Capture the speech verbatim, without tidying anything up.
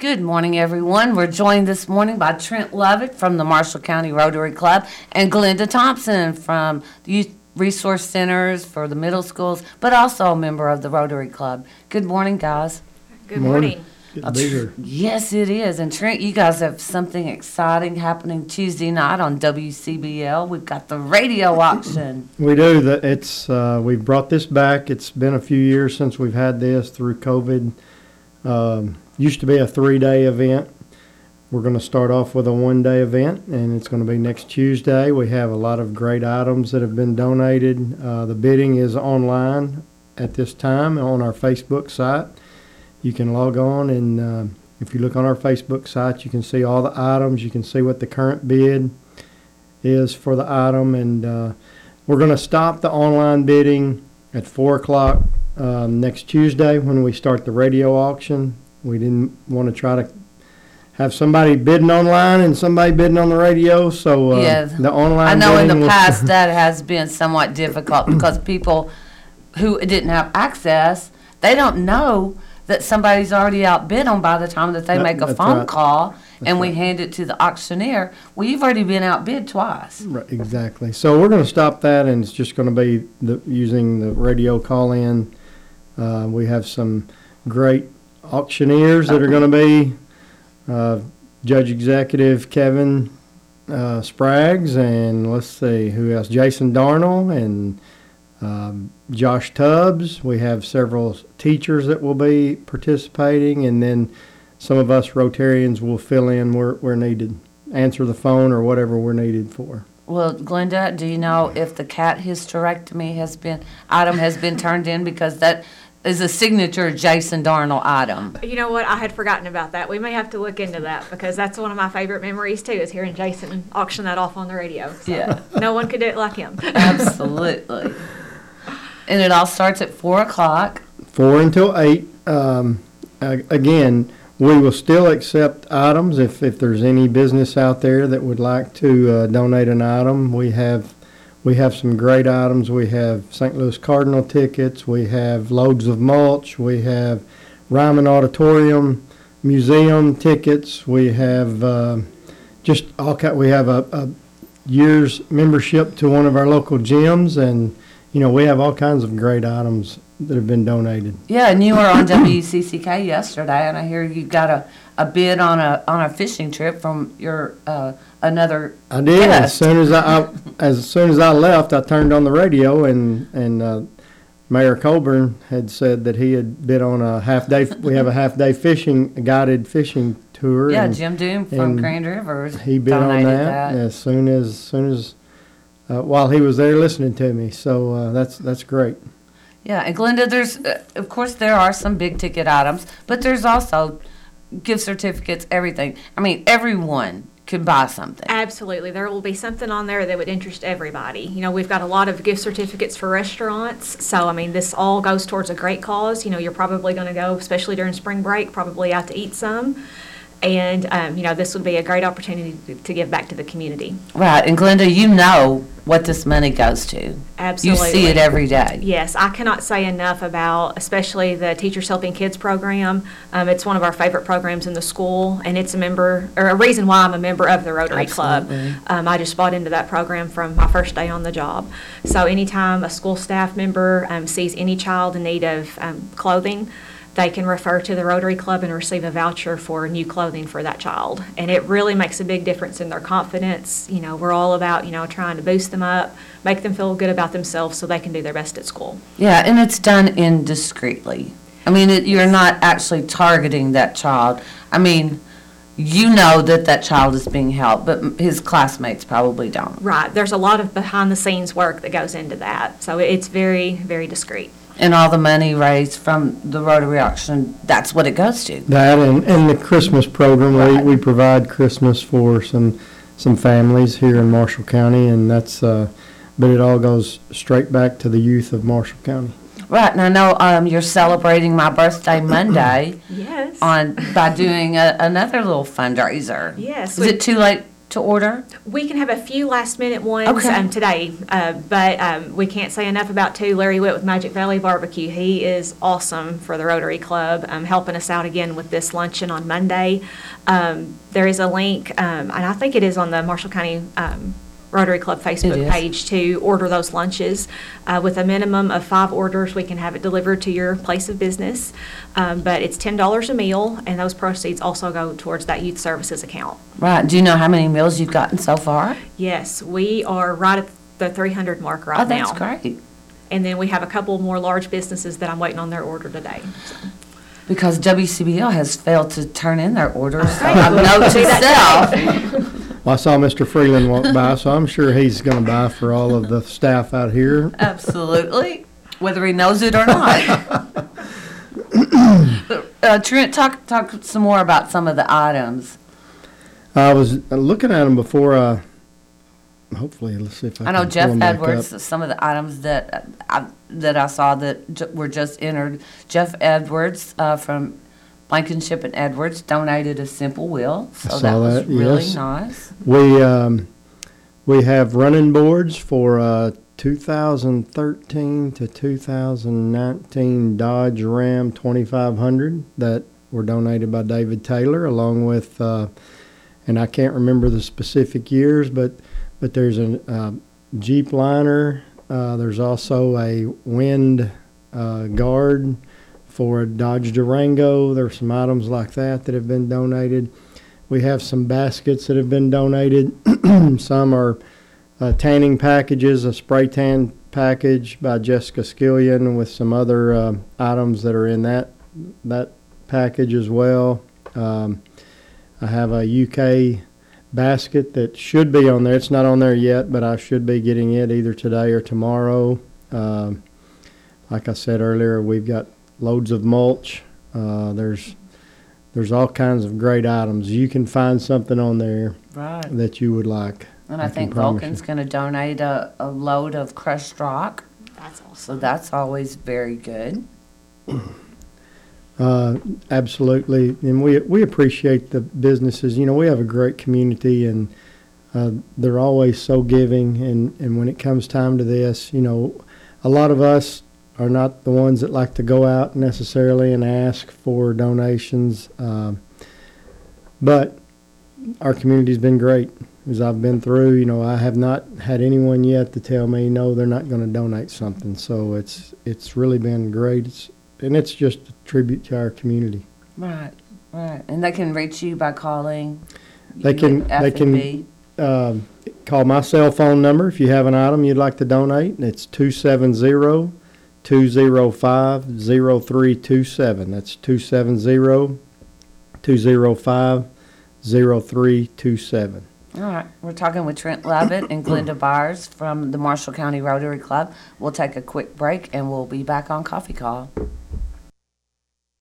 Good morning, everyone. We're joined this morning by Trent Lovett from the Marshall County Rotary Club and Glenda Thompson from the Youth Resource Centers for the middle schools, but also a member of the Rotary Club. Good morning, guys. Good morning. morning. Good to be here. Yes, it is. And Trent, you guys have something exciting happening Tuesday night on W C B L. We've got the radio auction. We do. The, it's uh, we've brought this back. It's been a few years since we've had this through COVID. Um, used to be a three-day event. We're going to start off with a one-day event, and it's going to be next Tuesday. We have a lot of great items that have been donated. Uh, the bidding is online at this time on our Facebook site. You can log on, and uh, if you look on our Facebook site, you can see all the items. You can see what the current bid is for the item, and uh, we're going to stop the online bidding at four o'clock um, next Tuesday when we start the radio auction. We didn't want to try to have somebody bidding online and somebody bidding on the radio, so uh, Yeah. the online I know in bidding the was- past that has been somewhat difficult because people who didn't have access, they don't know that somebody's already outbid them by the time that they That- make a that's phone right. call and we right. hand it to the auctioneer. Well, you've already been outbid twice. Right, exactly. So we're going to stop that, and it's just going to be the, using the radio call-in. Uh, we have some great auctioneers that are going to be uh, Judge Executive Kevin uh, Spraggs, and let's see, who else? Jason Darnell and um, Josh Tubbs. We have several teachers that will be participating, and then some of us Rotarians will fill in where, where needed, answer the phone or whatever we're needed for. Well, Glenda, do you know if the cat hysterectomy has been, item has been turned in? Because that is a signature Jason Darnell item. You know what? I had forgotten about that. We may have to look into that because that's one of my favorite memories too, is hearing Jason auction that off on the radio. So Yeah. No one could do it like him. Absolutely. And it all starts at four o'clock. Four until eight. Um, a- again, we will still accept items if, if there's any business out there that would like to uh, donate an item. We have we have some great items. We have Saint Louis Cardinal tickets. We have loads of mulch. We have Ryman Auditorium Museum tickets. We have uh, just all kind. We have a, a year's membership to one of our local gyms, and you know we have all kinds of great items that have been donated. Yeah, and you were on W C C K yesterday, and I hear you got a, a bid on a on a fishing trip from your uh, another. I did. As guest. soon as I, I as soon as I left, I turned on the radio, and and uh, Mayor Colburn had said that he had bid on a half day. We have a half day fishing a guided fishing tour. Yeah, and Jim Doom from and Grand Rivers he bid on donated that, that. as soon as, as soon as uh, while he was there listening to me. So uh, that's that's great. Yeah, and Glenda, there's uh, of course there are some big ticket items, but there's also gift certificates, everything. I mean, everyone could buy something. Absolutely. There will be something on there that would interest everybody. You know, we've got a lot of gift certificates for restaurants. So, I mean, this all goes towards a great cause. You know, you're probably going to go, especially during spring break, probably out to eat some. And, um, you know, this would be a great opportunity to, to give back to the community. Right, and Glenda, you know what this money goes to. Absolutely. You see it every day. Yes, I cannot say enough about, especially the Teachers Helping Kids program. Um, it's one of our favorite programs in the school, and it's a member, or a reason why I'm a member of the Rotary Club. Absolutely. Um, I just bought into that program from my first day on the job. So anytime a school staff member um, sees any child in need of um, clothing, they can refer to the Rotary Club and receive a voucher for new clothing for that child. And it really makes a big difference in their confidence. You know, we're all about, you know, trying to boost them up, make them feel good about themselves so they can do their best at school. Yeah, and it's done indiscreetly. I mean, it, you're not actually targeting that child. I mean, you know that that child is being helped, but m- his classmates probably don't. Right. There's a lot of behind-the-scenes work that goes into that. So it's very, very discreet. And all the money raised from the Rotary auction, that's what it goes to. That and, and the Christmas program, Right. we, we provide Christmas for some some families here in Marshall County, and that's uh, but it all goes straight back to the youth of Marshall County. Right, and I know um, you're celebrating my birthday Monday Yes. on by doing a, another little fundraiser. Yes. Is it too late to order? We can have a few last minute ones Okay. um, today, uh, but um, we can't say enough about too Larry Witt with Magic Valley Barbecue. He is awesome for the Rotary Club, um, helping us out again with this luncheon on Monday. Um, there is a link, um, and I think it is on the Marshall County um, Rotary Club It Facebook is. page to order those lunches. Uh, with a minimum of five orders, we can have it delivered to your place of business. Um, but it's ten dollars a meal, and those proceeds also go towards that youth services account. Right. Do you know how many meals you've gotten so far? Yes, we are right at the three hundred mark right Oh, that's now. great. And then we have a couple more large businesses that I'm waiting on their order today. So, Because W C B L has failed to turn in their orders. So Okay, I'm we'll note do to that self. Well, I saw Mister Freeland walk by, so I'm sure he's going to buy for all of the staff out here. Absolutely, whether he knows it or not. uh, Trent, talk talk some more about some of the items. I was looking at them before I, hopefully, let's see if I I know can pull Jeff them back Edwards. up. Some of the items that uh, I, that I saw that ju- were just entered. Jeff Edwards uh, from Blankenship and Edwards donated a simple wheel, I so saw that was that, really yes. nice. We, um, we have running boards for uh, two thousand thirteen to two thousand nineteen Dodge Ram twenty-five hundred that were donated by David Taylor, along with, uh, and I can't remember the specific years, but but there's a uh, Jeep Liner. Uh, there's also a wind uh, guard for a Dodge Durango. There's some items like that that have been donated. We have some baskets that have been donated. Some are uh, tanning packages, a spray tan package by Jessica Skillion with some other uh, items that are in that that package as well. Um, I have a U K basket that should be on there. It's not on there yet, but I should be getting it either today or tomorrow. Um, like I said earlier, we've got loads of mulch. Uh, there's there's all kinds of great items. You can find something on there Right. that you would like. And I, I can think promise Vulcan's you. going to donate a, a load of crushed rock, that's awesome. so that's always very good. Uh, absolutely, and we we appreciate the businesses. You know, we have a great community, and uh, they're always so giving. And, and when it comes time to this, you know, a lot of us are not the ones that like to go out necessarily and ask for donations, um, but our community's been great. As I've been through, you know, I have not had anyone yet to tell me no, they're not going to donate something. So it's it's really been great. It's, and it's just a tribute to our community. Right, right. And they can reach you by calling. They you can- at they F and can- B. Um, call my cell phone number if you have an item you'd like to donate. It's two seven zero, two zero five, zero three two seven. That's two seven zero, two zero five, zero three two seven. All right. We're talking with Trent Levitt and Glenda Byers from the Marshall County Rotary Club. We'll take a quick break and we'll be back on Coffee Call.